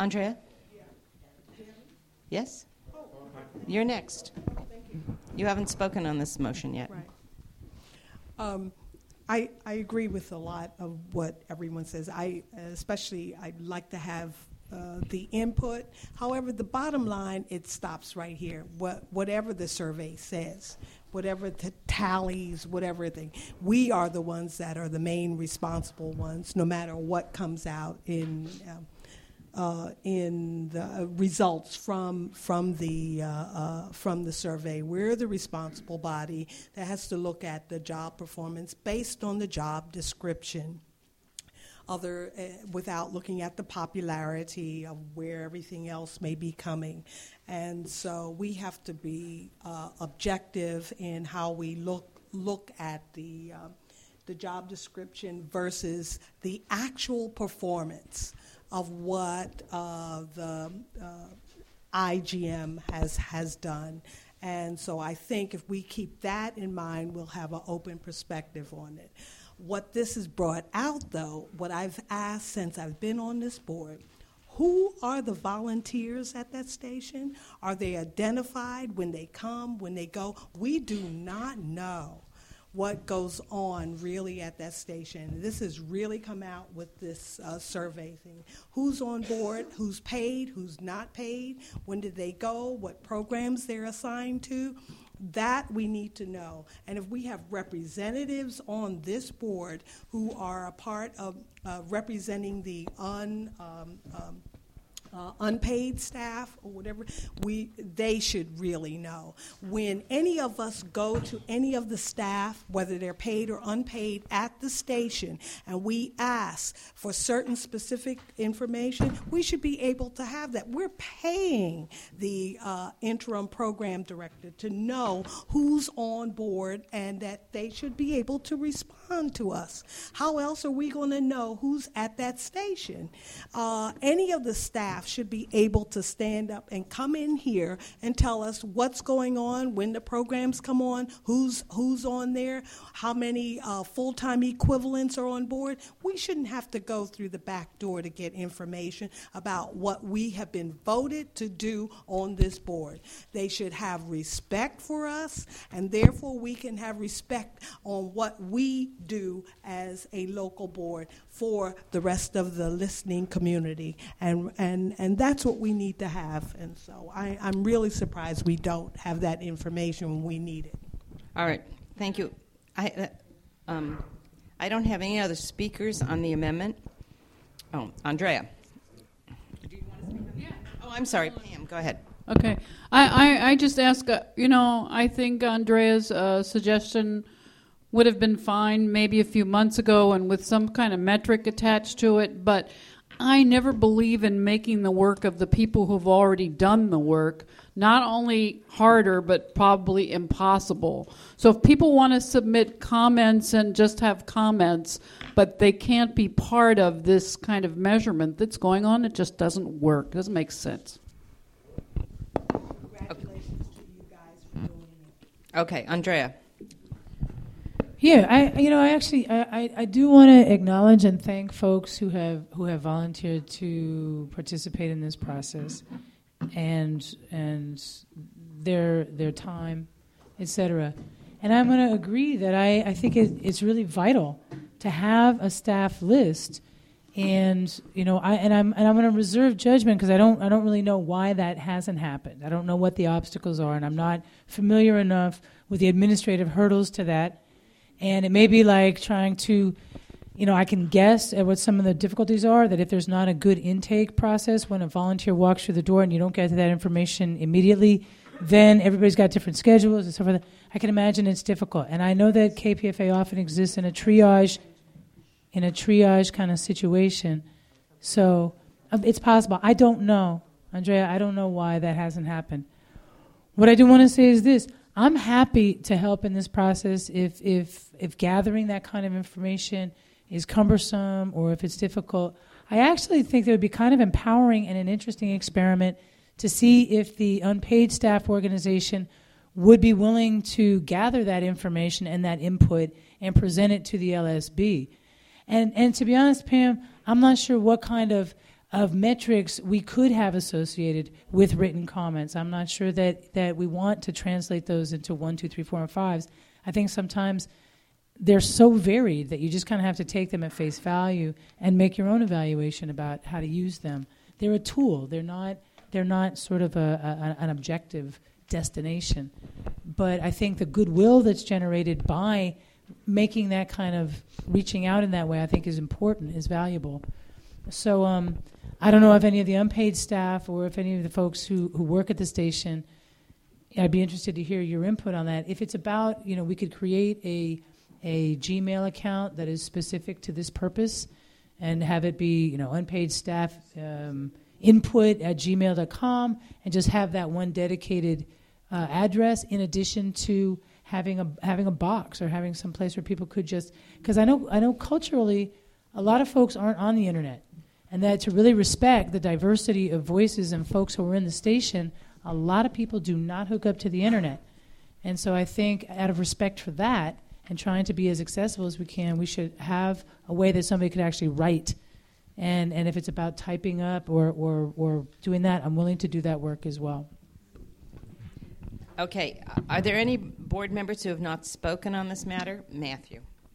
Andrea? Yes? You're next. You haven't spoken on this motion yet. Right. I agree with a lot of what everyone says. I'd like to have the input. However, the bottom line, it stops right here. Whatever the survey says, whatever the tallies, whatever thing, we are the ones that are the main responsible ones, no matter what comes out in the results from the survey. We're the responsible body that has to look at the job performance based on the job description, without looking at the popularity of where everything else may be coming. And so we have to be objective in how we look at the job description versus the actual performance of what the IGM has done. And so I think if we keep that in mind, we'll have an open perspective on it. What this has brought out, though, what I've asked since I've been on this board, who are the volunteers at that station? Are they identified when they come, when they go? We do not know what goes on really at that station. This has really come out with this survey thing. Who's on board, who's paid, who's not paid, when did they go, what programs they're assigned to? That we need to know. And if we have representatives on this board who are a part of representing the unpaid staff or whatever, they should really know. When any of us go to any of the staff, whether they're paid or unpaid, at the station, and we ask for certain specific information, we should be able to have that. We're paying the interim program director to know who's on board and that they should be able to respond to us. How else are we going to know who's at that station? Any of the staff should be able to stand up and come in here and tell us what's going on, when the programs come on, who's on there, how many full-time equivalents are on board. We shouldn't have to go through the back door to get information about what we have been voted to do on this board. They should have respect for us, and therefore we can have respect on what we do as a local board for the rest of the listening community. And that's what we need to have. And so I'm really surprised we don't have that information when we need it. All right. Thank you. I don't have any other speakers on the amendment. Oh, Andrea. Do you want to speak? Yeah. Oh, I'm sorry, Pam. Go ahead. Okay. I just ask, I think Andrea's suggestion would have been fine maybe a few months ago and with some kind of metric attached to it, but I never believe in making the work of the people who've already done the work not only harder but probably impossible. So if people want to submit comments and just have comments, but they can't be part of this kind of measurement that's going on, it just doesn't work. It doesn't make sense. Congratulations to you guys for doing it. Okay, Andrea. Yeah, I do want to acknowledge and thank folks who have volunteered to participate in this process, and their time, etc. And I'm going to agree that I think it's really vital to have a staff list, and I'm going to reserve judgment because I don't really know why that hasn't happened. I don't know what the obstacles are, and I'm not familiar enough with the administrative hurdles to that. And it may be like trying to, I can guess at what some of the difficulties are, that if there's not a good intake process when a volunteer walks through the door and you don't get to that information immediately, then everybody's got different schedules and so forth. I can imagine it's difficult. And I know that KPFA often exists in a triage kind of situation. So it's possible. I don't know. Andrea, I don't know why that hasn't happened. What I do want to say is this. I'm happy to help in this process if gathering that kind of information is cumbersome or if it's difficult. I actually think that it would be kind of empowering and an interesting experiment to see if the unpaid staff organization would be willing to gather that information and that input and present it to the LSB. And to be honest, Pam, I'm not sure what kind of of metrics we could have associated with written comments. I'm not sure that we want to translate those into 1, 2, 3, 4, and 5s. I think sometimes they're so varied that you just kind of have to take them at face value and make your own evaluation about how to use them. They're a tool. They're not sort of an objective destination. But I think the goodwill that's generated by making that kind of reaching out in that way, I think is important, is valuable. So I don't know if any of the unpaid staff or if any of the folks who work at the station, I'd be interested to hear your input on that. If it's about, we could create a Gmail account that is specific to this purpose and have it be, unpaid staff input at gmail.com and just have that one dedicated address in addition to having a box or having some place where people could just, because I know culturally a lot of folks aren't on the internet, and that to really respect the diversity of voices and folks who are in the station, a lot of people do not hook up to the internet. And so I think out of respect for that and trying to be as accessible as we can, we should have a way that somebody could actually write. And if it's about typing up or doing that, I'm willing to do that work as well. Okay. Are there any board members who have not spoken on this matter? Matthew.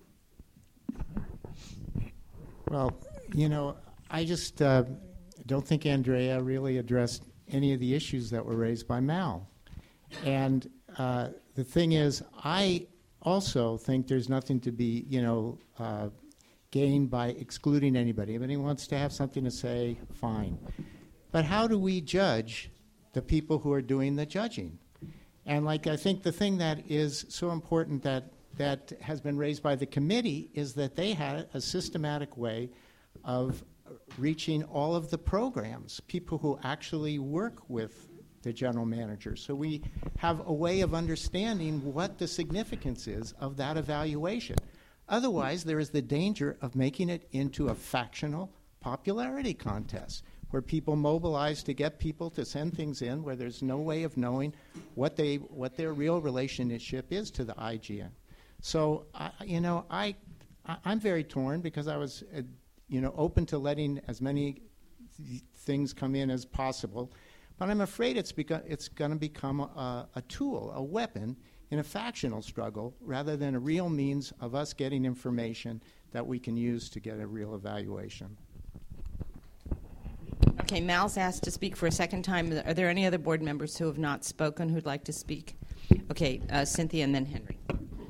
Well, I just don't think Andrea really addressed any of the issues that were raised by Mal. And the thing is, I also think there's nothing to be, gained by excluding anybody. If anyone wants to have something to say, fine. But how do we judge the people who are doing the judging? And I think the thing that is so important that has been raised by the committee is that they had a systematic way of reaching all of the programs, people who actually work with the general manager. So we have a way of understanding what the significance is of that evaluation. Otherwise, there is the danger of making it into a factional popularity contest where people mobilize to get people to send things in where there's no way of knowing what their real relationship is to the IGN. So, I'm very torn because I was, open to letting as many things come in as possible. But I'm afraid it's going to become a tool, a weapon in a factional struggle rather than a real means of us getting information that we can use to get a real evaluation. Okay, Mal's asked to speak for a second time. Are there any other board members who have not spoken who'd like to speak? Okay, Cynthia and then Henry.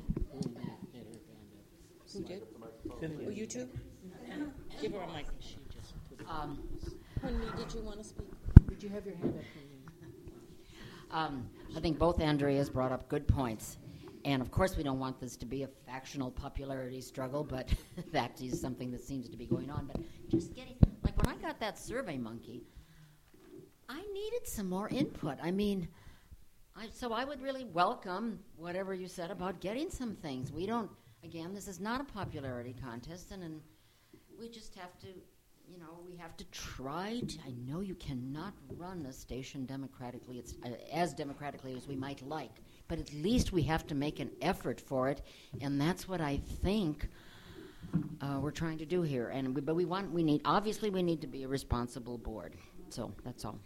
Who did? Oh, you too? Give her a mic. Henry, did you want to speak? Did you have your hand up? I think both Andreas brought up good points. And, of course, we don't want this to be a factional popularity struggle, but that is something that seems to be going on. But just getting, when I got that Survey Monkey, I needed some more input. So I would really welcome whatever you said about getting some things. We don't, again, this is not a popularity contest, and we just have to, we have to try to, I know you cannot run a station democratically, as democratically as we might like, but at least we have to make an effort for it, and that's what I think we're trying to do here. But we need to be a responsible board. So that's all.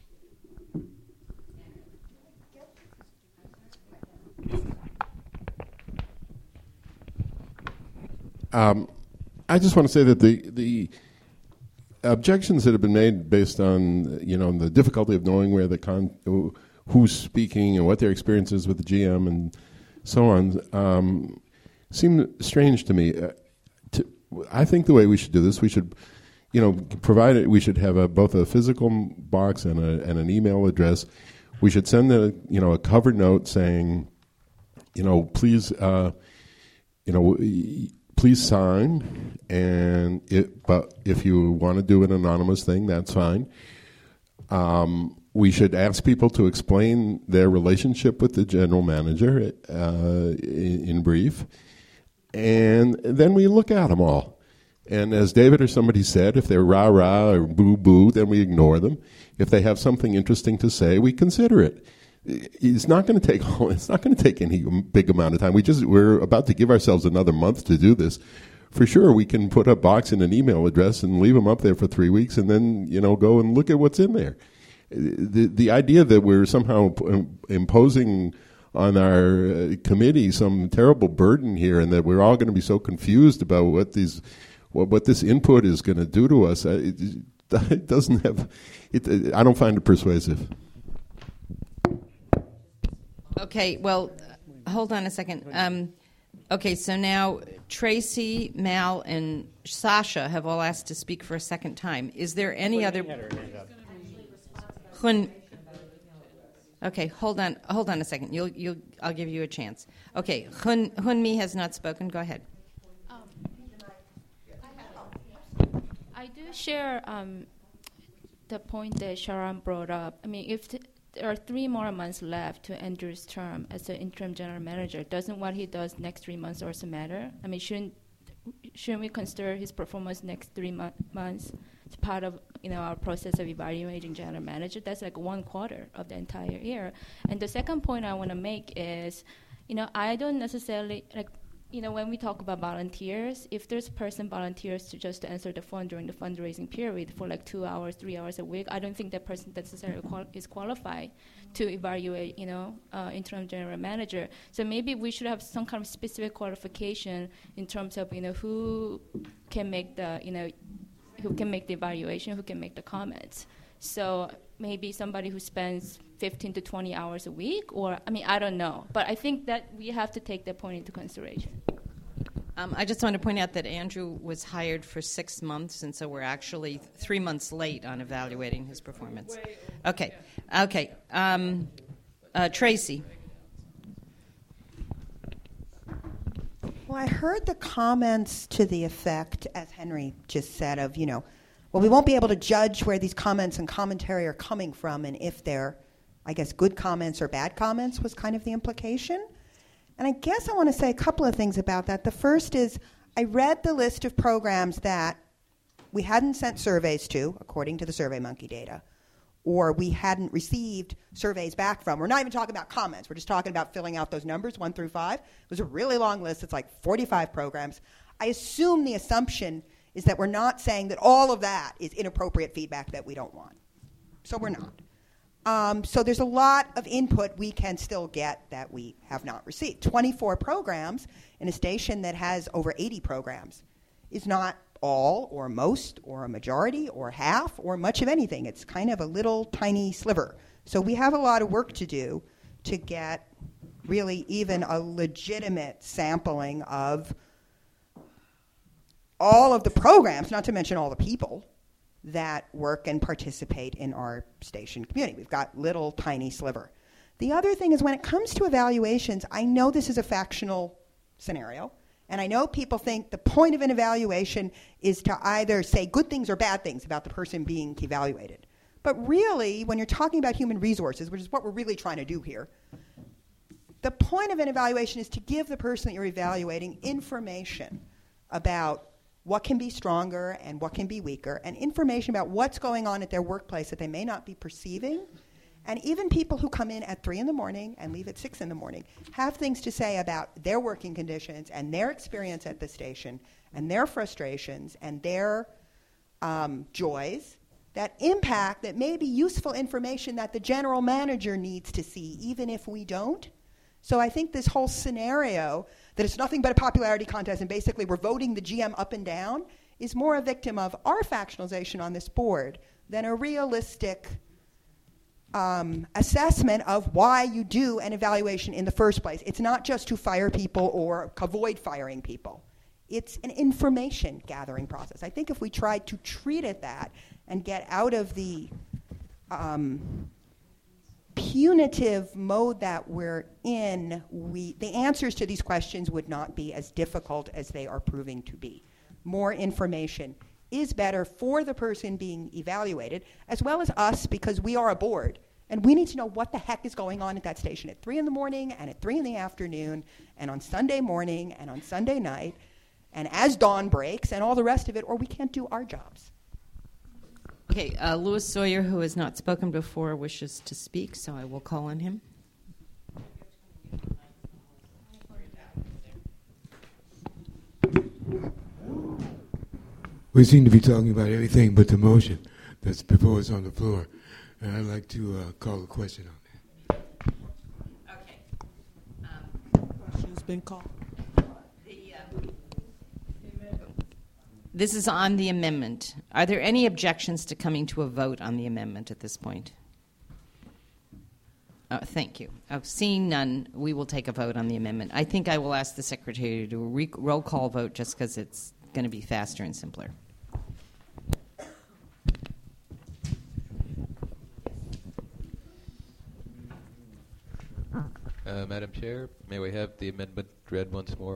I just want to say that the objections that have been made based on the difficulty of knowing where who's speaking and what their experience is with the GM and so on seem strange to me. I think the way we should do this, we should provide it. We should have both a physical box and an email address. We should send a cover note saying, please. Please sign, but if you want to do an anonymous thing, that's fine. We should ask people to explain their relationship with the general manager in brief, and then we look at them all. And as David or somebody said, if they're rah-rah or boo-boo, then we ignore them. If they have something interesting to say, we consider it. It's not going to take any big amount of time. We're about to give ourselves another month to do this. for sure we can put a box and an email address and leave them up there for 3 weeks, and then go and look at what's in there. The idea that we're somehow imposing on our committee some terrible burden here, and that we're all going to be so confused about what this input is going to do to us, it doesn't have. I don't find it persuasive. Okay, well, hold on a second. Okay, so now Tracy, Mal, and Sasha have all asked to speak for a second time. Is there any other? Okay, hold on a second. I'll give you a chance. Okay, Hunmi has not spoken. Go ahead. I do share the point that Sharon brought up. I mean, if there are 3 more months left to Andrew's term as the interim general manager, doesn't what he does next 3 months also matter? I mean, shouldn't we consider his performance next 3 months as part of our process of evaluating general manager? That's like 1/4 of the entire year. And the second point I want to make is, I don't necessarily when we talk about volunteers, if there's a person volunteers to just answer the phone during the fundraising period for like 2 hours, 3 hours a week, I don't think that person necessarily is qualified to evaluate, interim general manager. So maybe we should have some kind of specific qualification in terms of, who can make the, who can make the evaluation, who can make the comments. So maybe somebody who spends 15 to 20 hours a week, or, I don't know. But I think that we have to take that point into consideration. I just want to point out that Andrew was hired for 6 months, and so we're actually 3 months late on evaluating his performance. Okay. Tracy. Well, I heard the comments to the effect, as Henry just said, of, we won't be able to judge where these comments and commentary are coming from, and if they're, I guess, good comments or bad comments was kind of the implication. And I guess I want to say a couple of things about that. The first is I read the list of programs that we hadn't sent surveys to, according to the SurveyMonkey data, or we hadn't received surveys back from. We're not even talking about comments. We're just talking about filling out those numbers, 1 through 5. It was a really long list. It's like 45 programs. I assume the assumption is that we're not saying that all of that is inappropriate feedback that we don't want. So we're not. So there's a lot of input we can still get that we have not received. 24 programs in a station that has over 80 programs is not all or most or a majority or half or much of anything. It's kind of a little tiny sliver. So we have a lot of work to do to get really even a legitimate sampling of all of the programs, not to mention all the people that work and participate in our station community. We've got little tiny sliver. The other thing is when it comes to evaluations, I know this is a factional scenario, and I know people think the point of an evaluation is to either say good things or bad things about the person being evaluated. But really, when you're talking about human resources, which is what we're really trying to do here, the point of an evaluation is to give the person that you're evaluating information about what can be stronger and what can be weaker, and information about what's going on at their workplace that they may not be perceiving. And even people who come in at 3 in the morning and leave at 6 in the morning have things to say about their working conditions and their experience at the station and their frustrations and their joys that impact, that may be useful information that the general manager needs to see, even if we don't. So I think this whole scenario that it's nothing but a popularity contest and basically we're voting the GM up and down is more a victim of our factionalization on this board than a realistic assessment of why you do an evaluation in the first place. It's not just to fire people or avoid firing people. It's an information gathering process. I think if we tried to treat it that and get out of the punitive mode that we're in, the answers to these questions would not be as difficult as they are proving to be. More information is better for the person being evaluated, as well as us, because we are a board, and we need to know what the heck is going on at that station at 3 in the morning, and at 3 in the afternoon, and on Sunday morning, and on Sunday night, and as dawn breaks, and all the rest of it, or we can't do our jobs. Okay, Louis Sawyer, who has not spoken before, wishes to speak, so I will call on him. We seem to be talking about everything but the motion that's before us on the floor. And I'd like to call a question on that. Okay. Question's been called. This is on the amendment. Are there any objections to coming to a vote on the amendment at this point? Thank you. Seeing none, we will take a vote on the amendment. I think I will ask the secretary to do a roll call vote just because it's going to be faster and simpler. Madam Chair, may we have the amendment read once more?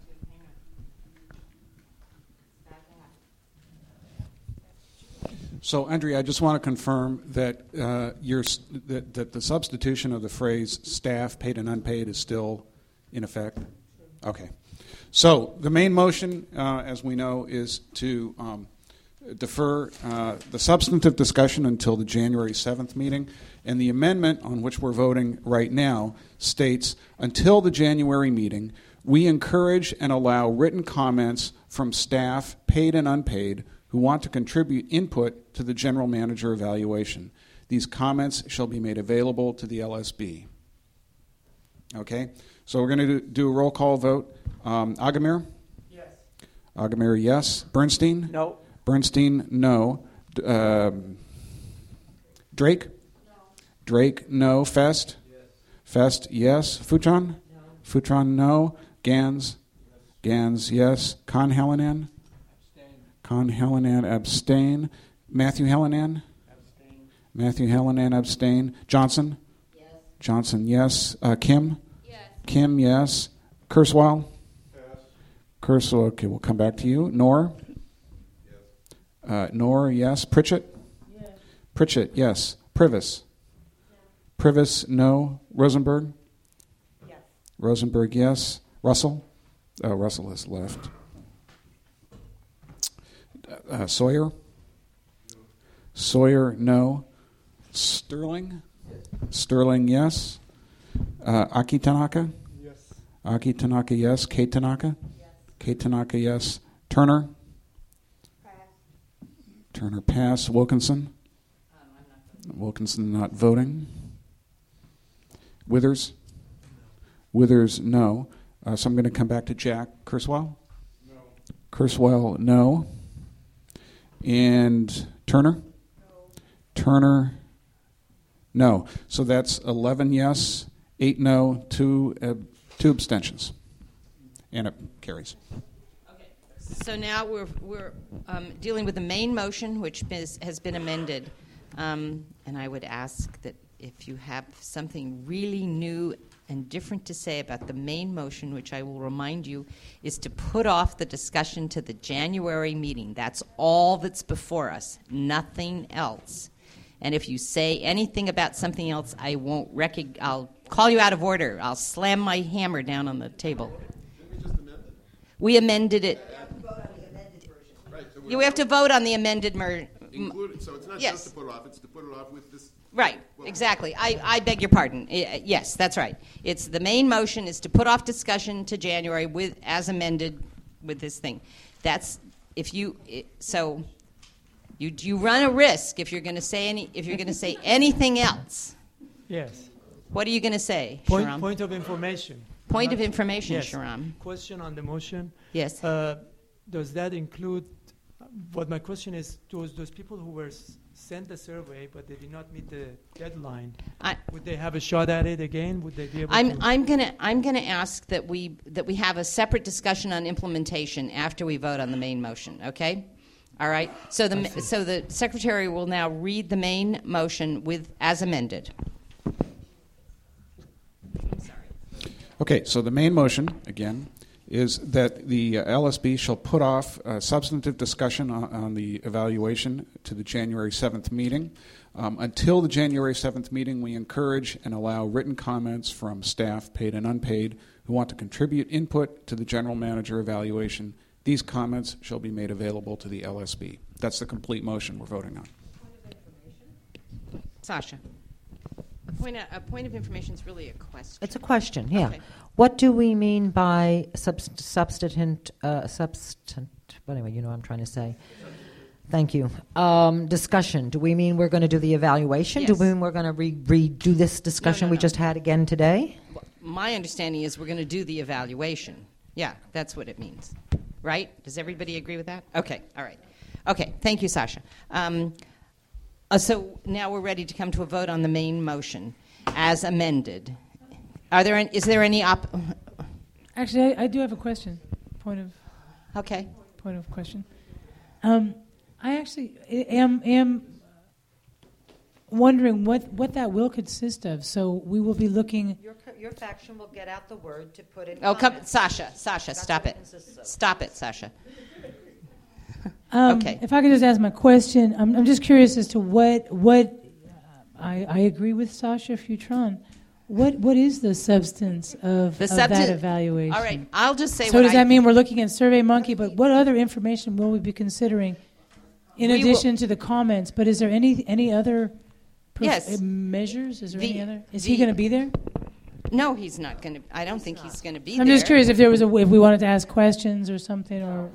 So, Andrea, I just want to confirm that that the substitution of the phrase "staff paid and unpaid" is still in effect. Okay. So the main motion, as we know, is to defer the substantive discussion until the January 7th meeting, and the amendment on which we're voting right now states, until the January meeting, we encourage and allow written comments from staff, paid and unpaid, who want to contribute input to the general manager evaluation. These comments shall be made available to the LSB. Okay? So we're going to do a roll call vote. Agamir? Yes. Agamir, yes. Bernstein? No. Bernstein, no. Drake? No. Drake, no. Fest? Yes. Fest, yes. Futron? No. Futron, no. Gans? Yes. Gans, yes. Con Hallinan? Con Hallinan, abstain. Matthew Hallinan? Abstain. Matthew Hallinan, abstain. Johnson? Yes. Johnson, yes. Kim? Yes. Kim, yes. Kurzweil? Yes. Kurzweil, okay, we'll come back to you. Knorr? Yes. Knorr, yes. Pritchett? Yes. Pritchett, yes. Privis? No. Privis, no. Rosenberg? Yes. Rosenberg, yes. Russell? Oh, Russell has left. Sawyer? No. Sawyer, no. Sterling? Yes. Sterling, yes. Aki Tanaka? Yes. Aki Tanaka, yes. Kate Tanaka? Yes. Kate Tanaka, yes. Turner? Pass. Turner, pass. Wilkinson? Wilkinson not voting. Withers? No. Withers, no. So I'm going to come back to Jack. Kurzweil? No. Kurzweil, no. And Turner? No. Turner, no. So that's 11 yes, 8 no, 2 abstentions. And it carries. Okay. So now we're dealing with the main motion, which has been amended. And I would ask that if you have something really new and different to say about the main motion, which I will remind you is to put off the discussion to the January meeting. That's all that's before us, nothing else. And if you say anything about something else, I'll call you out of order. I'll slam my hammer down on the table. Didn't we just amend it? We amended it. Right, so We have to vote on the amended included, so it's not Yes. just to put it off, it's to put it off with this. Right, exactly. I beg your pardon. Yes, that's right. It's the main motion is to put off discussion to January as amended with this thing. That's if you so you run a risk if you're going to say anything else. Yes. What are you going to say, Sharam? Point of information. Point of information, Yes. Sharam. Question on the motion. Yes. Does that include? What my question is, those people who were sent the survey but they did not meet the deadline, would they have a shot at it again? Would they be able to? I'm gonna ask that we have a separate discussion on implementation after we vote on the main motion. Okay, all right. So the secretary will now read the main motion as amended. I'm sorry. Okay, so the main motion, again, is that the LSB shall put off substantive discussion on the evaluation to the January 7th meeting. Until the January 7th meeting, we encourage and allow written comments from staff, paid and unpaid, who want to contribute input to the general manager evaluation. These comments shall be made available to the LSB. That's the complete motion we're voting on. Sasha. A point of information is really a question. It's a question, yeah. Okay. What do we mean by substantive But anyway, you know what I'm trying to say. Thank you. Discussion. Do we mean we're going to do the evaluation? Yes. Do we mean we're going to redo this discussion we just had again today? My understanding is we're going to do the evaluation. Yeah, that's what it means. Right? Does everybody agree with that? Okay, all right. Okay, thank you, Sasha. So now we're ready to come to a vote on the main motion as amended. Is there any Actually, I do have a question. Point of question. I actually am wondering what that will consist of. So we will be looking. Your faction will get out the word to put in. Oh, come, Sasha, stop it. Stop it, Sasha. Okay. If I could just ask my question, I'm just curious as to what I agree with Sasha Futron. What is the substance of that evaluation? All right, I'll just say. So does that mean we're looking at SurveyMonkey? But what other information will we be considering in addition to the comments? But is there any other measures? Is there any other? Is he going to be there? No, he's not going to. I don't think he's going to be there. I'm just curious if if we wanted to ask questions or something or.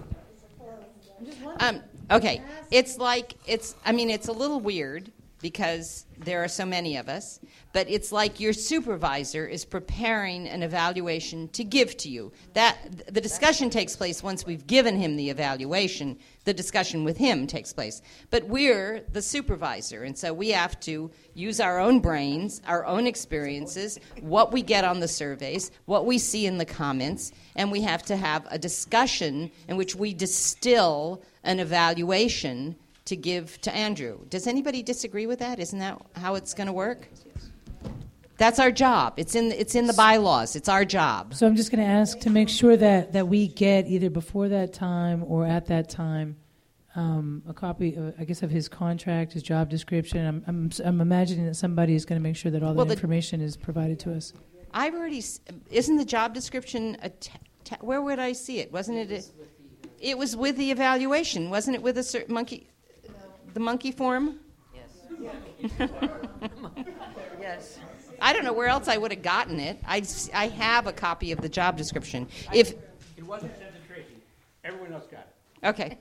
Okay, it's a little weird because there are so many of us, but it's like your supervisor is preparing an evaluation to give to you. The discussion takes place once we've given him the evaluation. The discussion with him takes place. But we're the supervisor, and so we have to use our own brains, our own experiences, what we get on the surveys, what we see in the comments, and we have to have a discussion in which we distill an evaluation to give to Andrew. Does anybody disagree with that? Isn't that how it's going to work? That's our job. It's in the bylaws. It's our job. So I'm just going to ask to make sure that we get either before that time or at that time a copy, I guess, of his contract, his job description. I'm imagining that somebody is going to make sure that all that information is provided to us. I've already. Isn't the job description where would I see it? Wasn't it? It was with the evaluation, wasn't it? With a monkey. The monkey form? Yes. Yes. I don't know where else I would have gotten it. I have a copy of the job description. It wasn't sent to Tracy. Everyone else got it. Okay.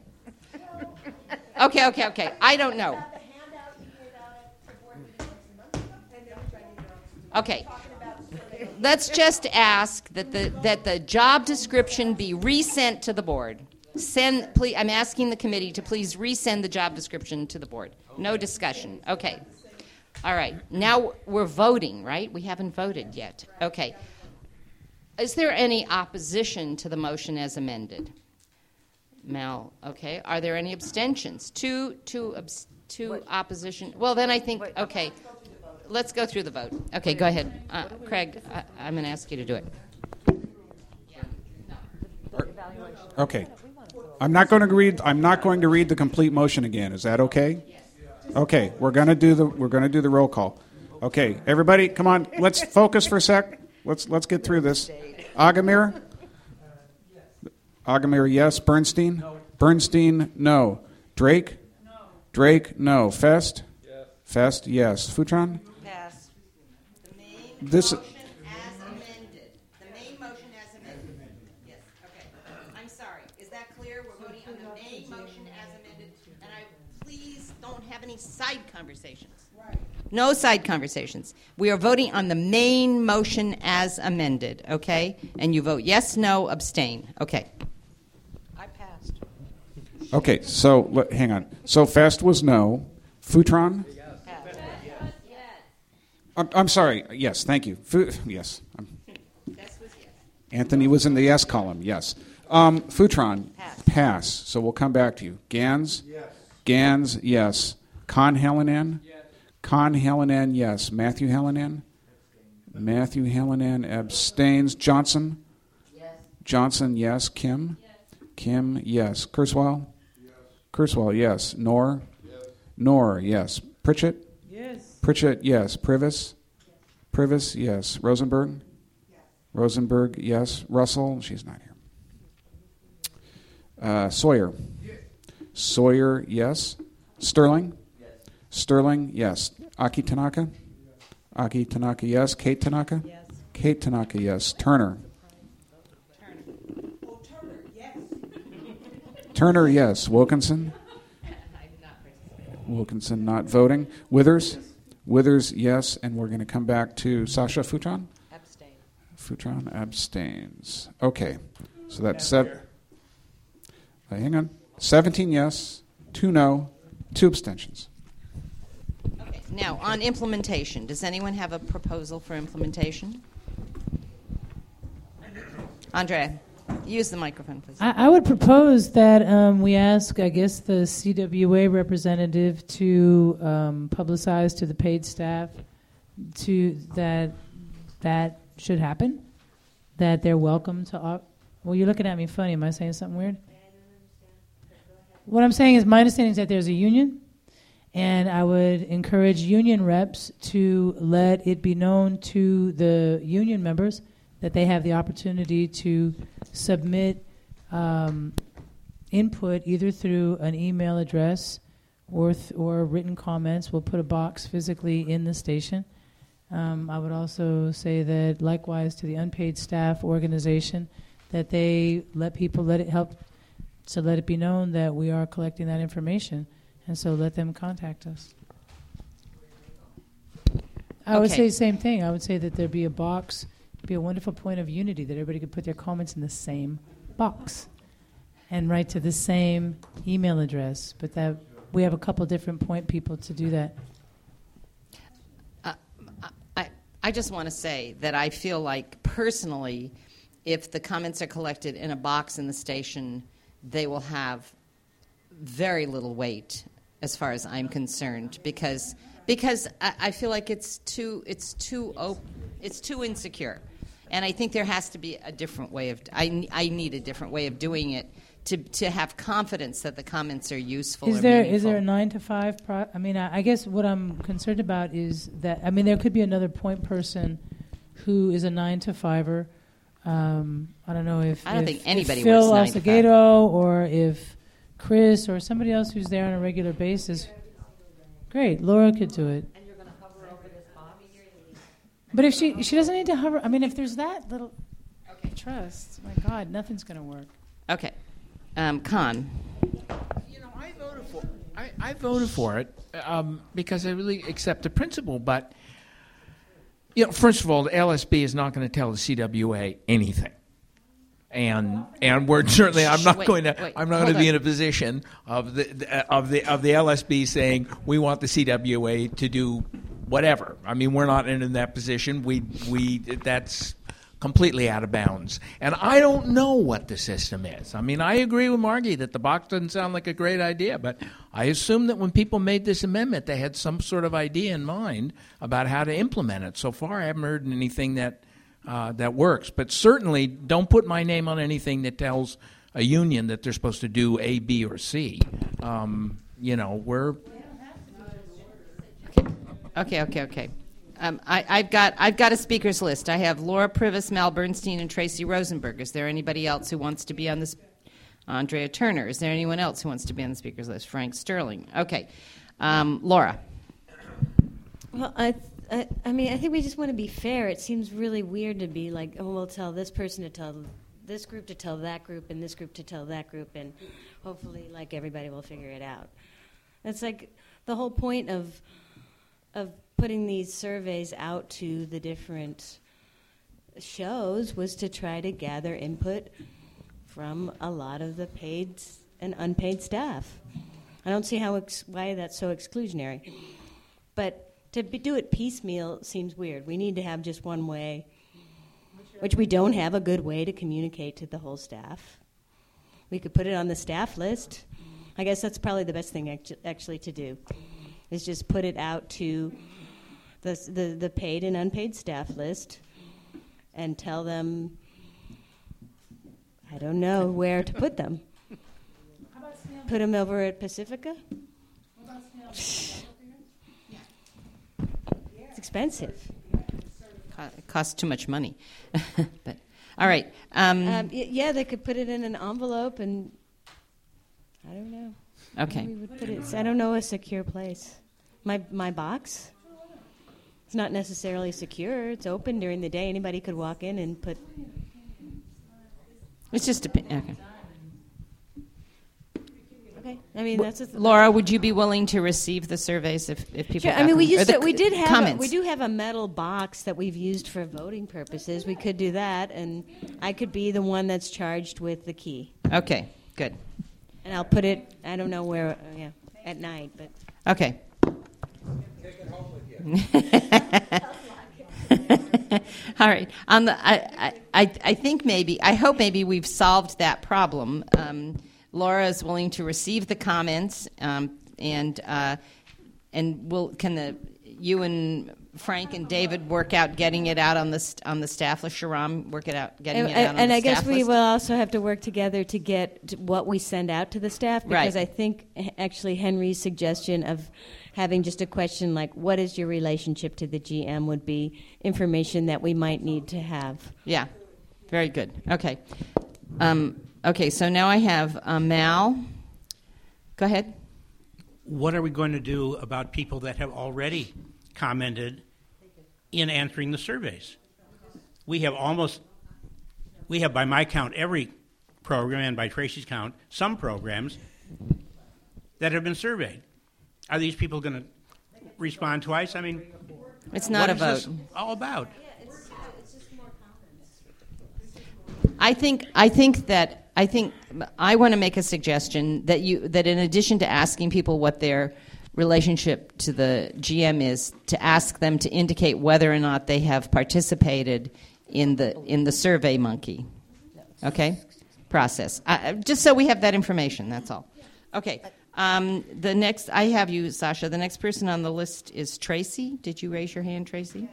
Okay. I don't know. Okay. Let's just ask that the job description be resent to the board. Please, I'm asking the committee to please resend the job description to the board. No discussion. Okay. All right. Now we're voting, right? We haven't voted yet. Okay. Is there any opposition to the motion as amended? Mel, okay. Are there any abstentions? Two opposition. Well, then I think, okay. Let's go through the vote. Okay, go ahead. Craig, I'm going to ask you to do it. Okay. I'm not going to read the complete motion again. Is that okay? Okay. We're going to do the roll call. Okay. Everybody, come on. Let's focus for a sec. Let's get through this. Agamir? Agamir, yes. Bernstein? No. Bernstein, no. Drake? No. Drake, no. Fest? Yes. Fest, yes. Futron? Pass. The main this motion as amended. The main motion as amended. Yes. Okay. I'm sorry. Is that clear? We're voting on the main motion as amended. And please don't have any side conversations. Right. No side conversations. We are voting on the main motion as amended, okay? And you vote yes, no, abstain. Okay. I passed. Okay, so hang on. So Fest was no. Futron? I'm sorry. Yes, thank you. Yes. Anthony was in the yes column. Yes. Futron? Pass. So we'll come back to you. Gans? Yes. Gans, yes. Con-Helenan? Yes. Con-Helenan, yes. Matthew Helenan? Matthew Helenan abstains. Johnson? Yes. Johnson, yes. Kim? Yes. Kim, yes. Kurzweil? Yes. Kurzweil, yes. Knorr? Yes. Knorr, yes. Pritchett? Yes. Pritchett, yes. Privis? Yes. Privis, yes. Rosenberg? Yes. Rosenberg, yes. Russell? She's not here. Sawyer? Yes. Sawyer, yes. Sterling? Yes. Sterling, yes. Aki Tanaka? Yes. Aki Tanaka, yes. Kate Tanaka? Yes. Kate Tanaka, yes. Turner? Turner, yes. Wilkinson? Wilkinson not voting. Withers? Withers, yes. And we're going to come back to Sasha Futron? Abstain. Futron abstains. Okay. So that's 7. Hang on. 17 yes, 2 no, 2 abstentions. Okay. Now, on implementation, does anyone have a proposal for implementation? Andrea, use the microphone, please. I would propose that we ask, I guess, the CWA representative to publicize to the paid staff that should happen, that they're welcome to. Well, you're looking at me funny. Am I saying something weird? What I'm saying is my understanding is that there's a union, and I would encourage union reps to let it be known to the union members that they have the opportunity to submit input either through an email address or written comments. We'll put a box physically in the station. I would also say that likewise to the unpaid staff organization, that they let it be known that we are collecting that information, and so let them contact us. I would say the same thing. I would say that there be a box. Be a wonderful point of unity that everybody could put their comments in the same box and write to the same email address, but that we have a couple different point people to do that. I just want to say that I feel like personally, if the comments are collected in a box in the station, they will have very little weight as far as I'm concerned, because I feel like it's too insecure. And I think there has to be a different way of. I need a different way of doing it to have confidence that the comments are useful. Is there a 9 to 5? I guess what I'm concerned about is that there could be another point person who is a 9 to 5er. I don't know if I don't think anybody Phil works 9 to 5. Alcegato or if Chris or somebody else who's there on a regular basis. Great, Laura could do it. But if she doesn't need to hover, if there's that little trust, my God, nothing's going to work. Okay. Khan. I voted for it because I really accept the principle. But first of all, the LSB is not going to tell the CWA anything, and we're certainly I'm not going to be in a position of the LSB saying we want the CWA to do whatever. We're not in that position. We that's completely out of bounds. And I don't know what the system is. I agree with Margie that the box doesn't sound like a great idea, but I assume that when people made this amendment, they had some sort of idea in mind about how to implement it. So far, I haven't heard anything that works. But certainly, don't put my name on anything that tells a union that they're supposed to do A, B, or C. We're... Okay. I've got a speakers list. I have Laura Privis, Mal Bernstein, and Tracy Rosenberg. Is there anybody else who wants to be on this? Andrea Turner. Is there anyone else who wants to be on the speakers list? Frank Sterling. Okay. Laura. Well, I think we just want to be fair. It seems really weird to be like, we'll tell this person to tell this group to tell that group, and this group to tell that group, and hopefully, everybody will figure it out. It's like the whole point of putting these surveys out to the different shows was to try to gather input from a lot of the paid and unpaid staff. I don't see why that's so exclusionary. But to do it piecemeal seems weird. We need to have just one way, which we don't have a good way to communicate to the whole staff. We could put it on the staff list. I guess that's probably the best thing actually to do, is just put it out to the paid and unpaid staff list and tell them, I don't know where to put them. Put them over at Pacifica? It's expensive. It costs too much money. But all right. They could put it in an envelope, and I don't know. Okay. We would put it, I don't know a secure place. My box? It's not necessarily secure. It's open during the day. Anybody could walk in and put... It's just okay. I mean, that's Laura, would you be willing to receive the surveys if people? Sure. got I mean, we them? used Or to, the we did have comments. we do have a metal box that we've used for voting purposes. We could do that, and I could be the one that's charged with the key. Okay, good. And I'll put it. I don't know where. At night, but Okay. All right. On the, I think maybe, I hope maybe we've solved that problem. Laura is willing to receive the comments, and you and Frank and David work out getting it out on the staff list. Sharam, work it out getting it out on the staff list. And I guess we will also have to work together to get what we send out to the staff, because Right. I think actually Henry's suggestion of having just a question like, what is your relationship to the GM, would be information that we might need to have. Yeah, very good. Okay. Okay, so now I have Mal. Go ahead. What are we going to do about people that have already commented in answering the surveys? We have, by my count, every program, and by Tracy's count, some programs that have been surveyed. Are these people going to respond twice? I mean, it's not a vote. What is this all about? I think I want to make a suggestion that in addition to asking people what their relationship to the GM is, to ask them to indicate whether or not they have participated in the SurveyMonkey, okay, process. Just so we have that information. That's all. Okay. The next, I have you, Sasha. The next person on the list is Tracy. Did you raise your hand, Tracy?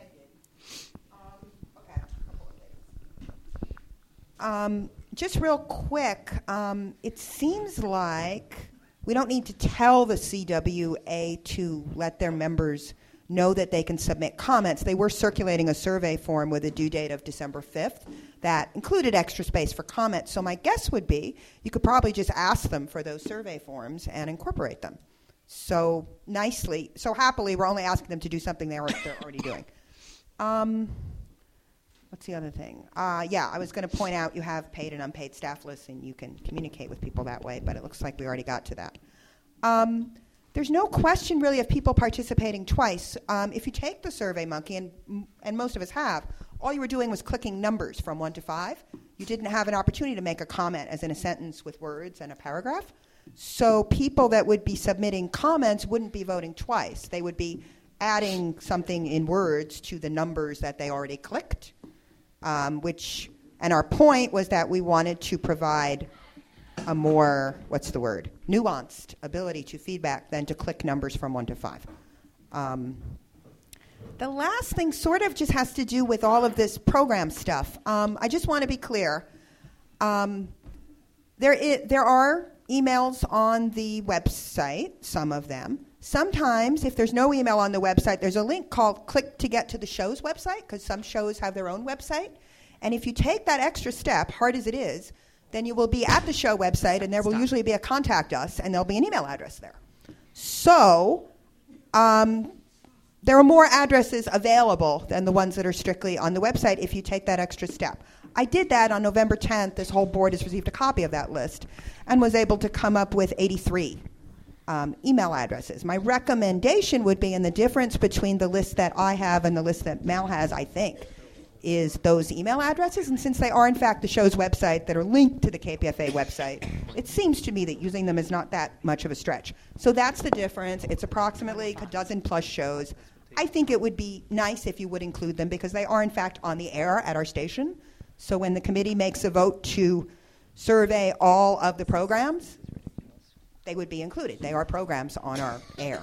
Just real quick, it seems like we don't need to tell the CWA to let their members know that they can submit comments. They were circulating a survey form with a due date of December 5th that included extra space for comments. So my guess would be you could probably just ask them for those survey forms and incorporate them. So happily, we're only asking them to do something they're already doing. What's the other thing? I was going to point out you have paid and unpaid staff lists, and you can communicate with people that way, but it looks like we already got to that. There's no question, really, of people participating twice. If you take the SurveyMonkey, and most of us have, all you were doing was clicking numbers from 1 to 5. You didn't have an opportunity to make a comment, as in a sentence with words and a paragraph. So people that would be submitting comments wouldn't be voting twice. They would be adding something in words to the numbers that they already clicked. And our point was that we wanted to provide a more, nuanced ability to feedback than to click numbers from 1 to 5. The last thing sort of just has to do with all of this program stuff. I just want to be clear. There are emails on the website, some of them. Sometimes, if there's no email on the website, there's a link called Click to Get to the Show's website, because some shows have their own website. And if you take that extra step, hard as it is, then you will be at the show website, and there will usually be a contact us, and there'll be an email address there. So there are more addresses available than the ones that are strictly on the website if you take that extra step. I did that on November 10th. This whole board has received a copy of that list and was able to come up with 83 email addresses. My recommendation would be, and the difference between the list that I have and the list that Mal has, I think, is those email addresses. And since they are, in fact, the show's website that are linked to the KPFA website, it seems to me that using them is not that much of a stretch. So that's the difference. It's approximately a dozen plus shows. I think it would be nice if you would include them, because they are, in fact, on the air at our station. So when the committee makes a vote to survey all of the programs, they would be included. They are programs on our air.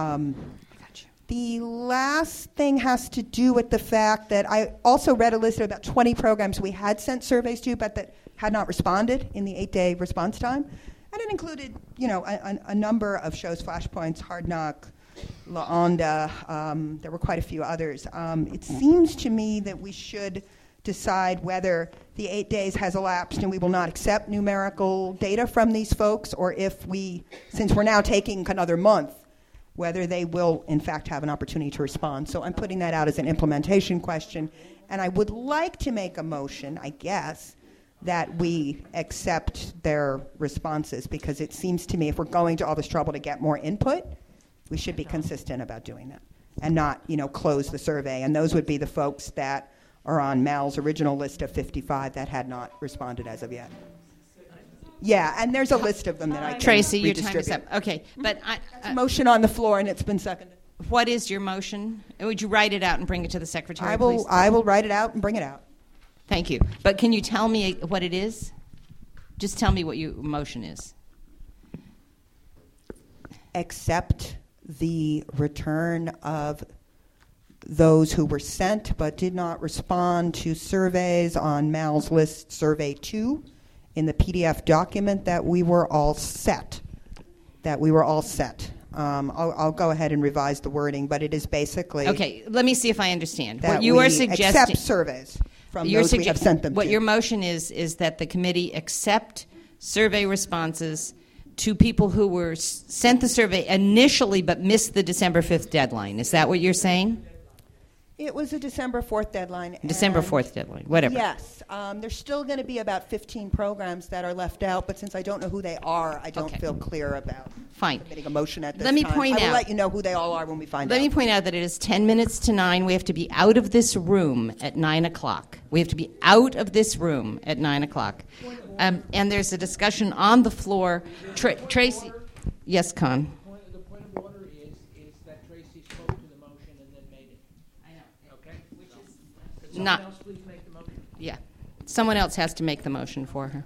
The last thing has to do with the fact that I also read a list of about 20 programs we had sent surveys to, but that had not responded in the 8-day response time. And it included, a number of shows, Flashpoints, Hard Knock, La Onda. There were quite a few others. It seems to me that we should decide whether the 8 days has elapsed and we will not accept numerical data from these folks, or if since we're now taking another month, whether they will, in fact, have an opportunity to respond. So I'm putting that out as an implementation question. And I would like to make a motion, I guess, that we accept their responses, because it seems to me if we're going to all this trouble to get more input, we should be consistent about doing that and not, close the survey. And those would be the folks that are on Mal's original list of 55 that had not responded as of yet. Yeah, and there's a list of them that I can Tracy, your time is up. Okay, but motion on the floor, and it's been seconded. What is your motion? Would you write it out and bring it to the secretary, I please? will write it out and bring it out. Thank you. But can you tell me what it is? Just tell me what your motion is. Accept the return of those who were sent but did not respond to surveys on Mal's list, Survey 2, in the PDF document that we were all set. I'll go ahead and revise the wording, but it is basically... Okay, let me see if I understand. What you are suggesting... accept surveys from those we have sent them What to. your motion is that the committee accept survey responses to people who were sent the survey initially but missed the December 5th deadline. Is that what you're saying? It was a December 4th deadline. December 4th deadline, whatever. Yes. There's still going to be about 15 programs that are left out, but since I don't know who they are, I don't feel clear about submitting a motion at this time. Let me point out. I will let you know who they all are when we find out. Let me point out that it is 10 minutes to 9. We have to be out of this room at 9 o'clock. We have to be out of this room at 9 o'clock. And there's a discussion on the floor. Tracy. Yes, Con. The point of order is that Tracy spoke to the motion and then made it. I know. Okay? Could someone else please make the motion? Yeah. Someone else has to make the motion for her.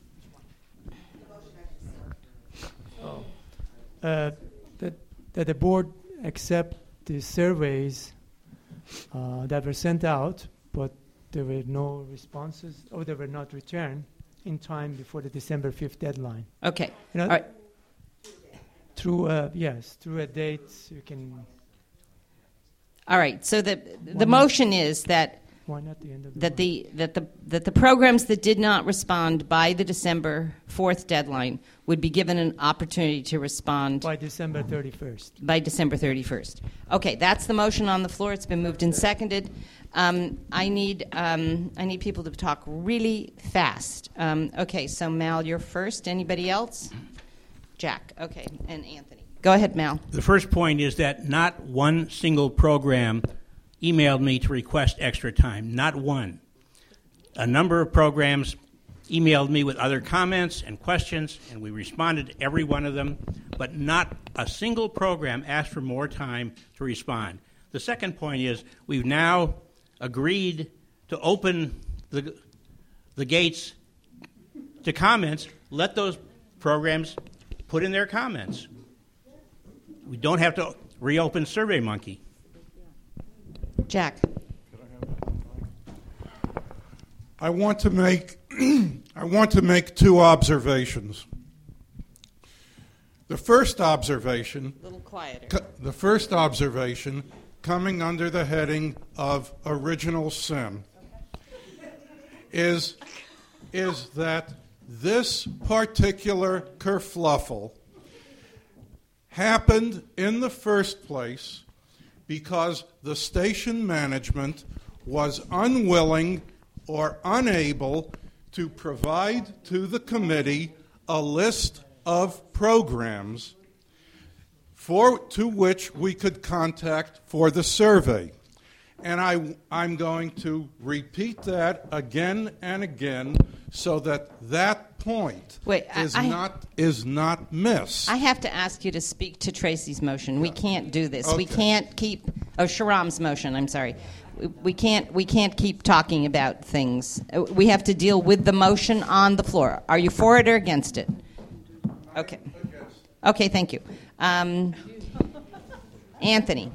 That the board accept the surveys that were sent out, but there were no responses, or they were not returned in time before the December 5th deadline. Okay. All right. Through a date you can. All right. So the motion is that why not the end of that the programs that did not respond by the December 4th deadline would be given an opportunity to respond by December 31st. By December 31st. Okay, that's the motion on the floor. It's been moved and seconded. I need people to talk really fast. Okay, so Mal, you're first. Anybody else? Jack. Okay, and Anthony. Go ahead, Mal. The first point is that not one single program emailed me to request extra time. Not one. A number of programs emailed me with other comments and questions, and we responded to every one of them, but not a single program asked for more time to respond. The second point is we've now agreed to open the gates to comments. Let those programs put in their comments. We don't have to reopen SurveyMonkey. Jack. I want to make two observations. The first observation, a little quieter. The first observation, coming under the heading of original sin, is that this particular kerfluffle happened in the first place because the station management was unwilling or unable to provide to the committee a list of programs to which we could contact for the survey. And I'm going to repeat that again and again so that point is not missed. I have to ask you to speak to Tracy's motion. We can't do this. Okay. We can't keep Sharam's motion. I'm sorry. We can't keep talking about things. We have to deal with the motion on the floor. Are you for it or against it? Okay. Okay. Thank you, Anthony.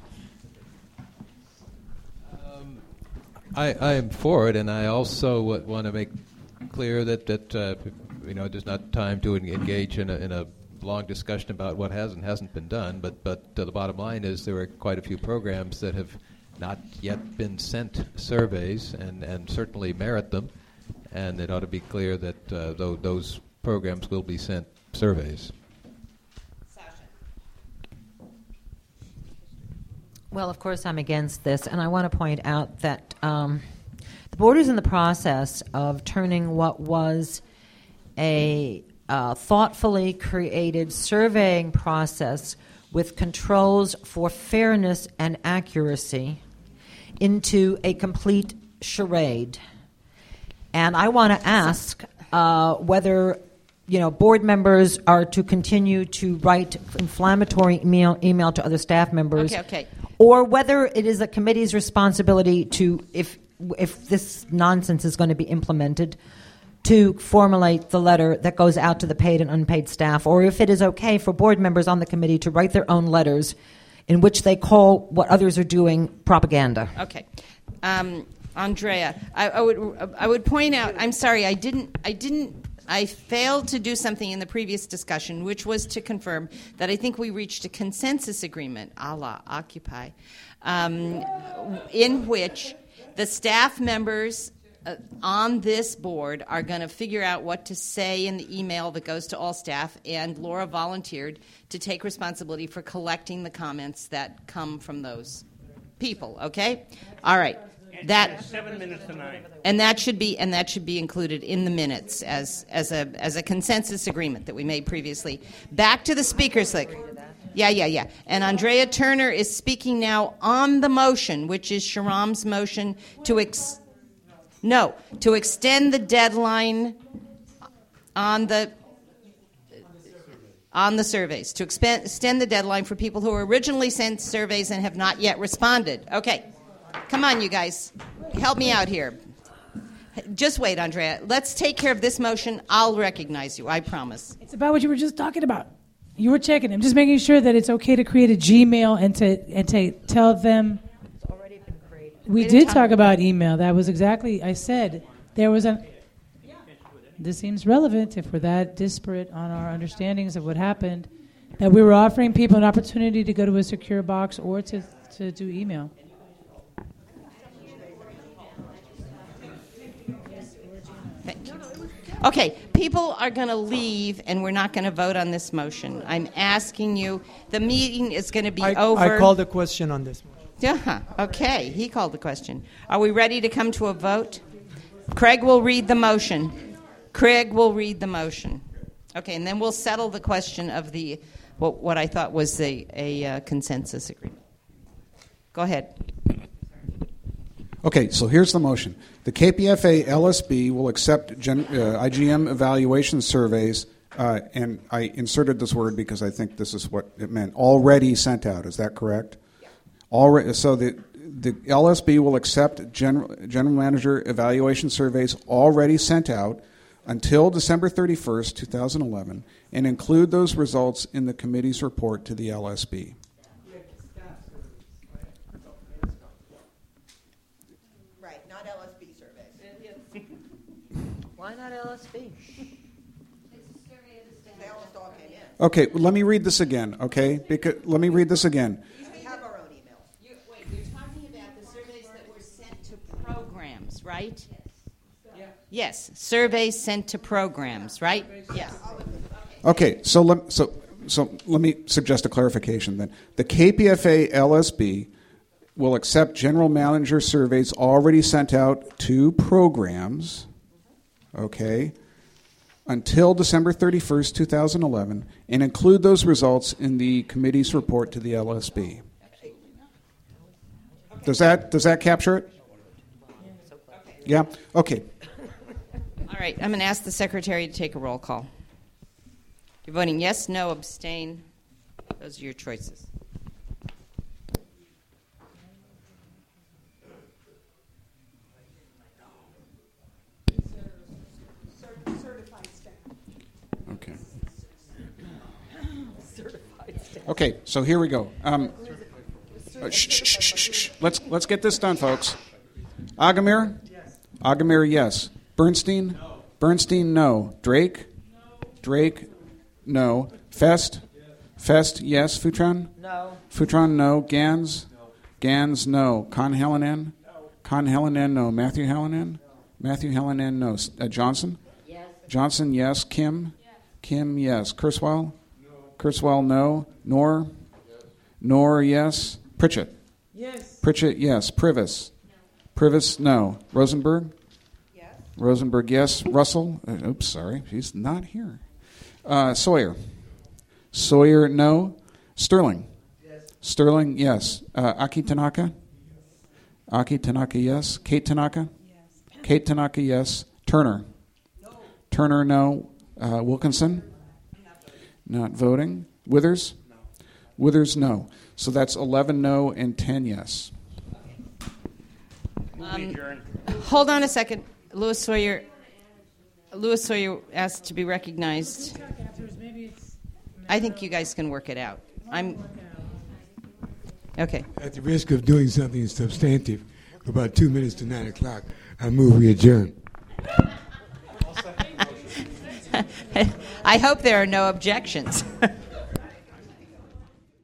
I am for it, and I also want to make clear that there's not time to engage in a long discussion about what has and hasn't been done. But the bottom line is there are quite a few programs that have not yet been sent surveys and certainly merit them, and it ought to be clear that those programs will be sent surveys. Well, of course, I'm against this, and I want to point out that the board is in the process of turning what was a thoughtfully created surveying process with controls for fairness and accuracy into a complete charade. And I want to ask whether board members are to continue to write inflammatory email to other staff members, Okay. or whether it is the committee's responsibility to, if this nonsense is going to be implemented, to formulate the letter that goes out to the paid and unpaid staff, or if it is okay for board members on the committee to write their own letters in which they call what others are doing propaganda. Okay. Andrea, I would point out, I'm sorry, I failed to do something in the previous discussion, which was to confirm that I think we reached a consensus agreement, a la Occupy, in which the staff members on this board are going to figure out what to say in the email that goes to all staff, and Laura volunteered to take responsibility for collecting the comments that come from those people. Okay? All right. That 7 minutes to 9. And that should be included in the minutes as a consensus agreement that we made previously. Back to the speakers list. Yeah. And Andrea Turner is speaking now on the motion, which is Shahram's motion to extend the deadline on the surveys, to extend the deadline for people who originally sent surveys and have not yet responded. Okay. Come on, you guys. Help me out here. Just wait, Andrea. Let's take care of this motion. I'll recognize you, I promise. It's about what you were just talking about. You were checking. I'm just making sure that it's okay to create a Gmail and to tell them. It's already been created. We did talk about email. That was exactly, I said, there was a... This seems relevant if we're that disparate on our understandings of what happened, that we were offering people an opportunity to go to a secure box or to do email. Thank you. Okay, people are going to leave, and we're not going to vote on this motion. I'm asking you, the meeting is going to be over. I called a question on this motion. Yeah, okay, he called the question. Are we ready to come to a vote? Craig will read the motion. Okay, and then we'll settle the question of the what I thought was a consensus agreement. Go ahead. Okay, so here's the motion. The KPFA LSB will accept IGM evaluation surveys, and I inserted this word because I think this is what it meant, already sent out. Is that correct? Yeah. Already, so the LSB will accept general manager evaluation surveys already sent out until December 31st, 2011, and include those results in the committee's report to the LSB. Why not LSB? Okay, well, let me read this again, okay? Let me read this again. We have our own emails. Wait, you're talking about the surveys that were sent to programs, right? Yes, surveys sent to programs, right? Yes. Okay, so let me suggest a clarification then. The KPFA LSB will accept general manager surveys already sent out to programs, okay, until December 31st, 2011, and include those results in the committee's report to the LSB. Does that capture it? Yeah? Okay. All right, I'm going to ask the secretary to take a roll call. You're voting yes, no, abstain. Those are your choices. Okay. Okay, so here we go. Shh. Let's get this done, folks. Agamir? Yes. Agamir, yes. Bernstein? No. Bernstein, no. Drake? No. Drake, no. Fest? Yes. Fest, yes. Futron? No. Futron, no. Gans? No. Gans, no. Conhelanen? No. Conhelanen, no. Matthew Hallinan? No. Matthew Hallinan, no. Johnson? Yes. Johnson, yes. Kim? Yes. Kim, yes. Kurzweil? No. Kurzweil, no. Nor? Yes. Nor, yes. Pritchett? Yes. Pritchett, yes. Privis? No. Privis, no. Rosenberg? Yes. Rosenberg, yes. Russell? Oops, sorry. He's not here. Sawyer? Sawyer, no. Sterling? Yes. Sterling, yes. Aki Tanaka? Aki Tanaka, yes. Kate Tanaka? Yes. Kate Tanaka, yes. Turner? No. Turner, no. Wilkinson? Not voting. Withers? No. Withers, no. So that's 11 no and 10 yes. Hold on a second. Louis Sawyer asked to be recognized. I think you guys can work it out. Okay. At the risk of doing something substantive, about 2 minutes to 9 o'clock, I move we adjourn. I hope there are no objections.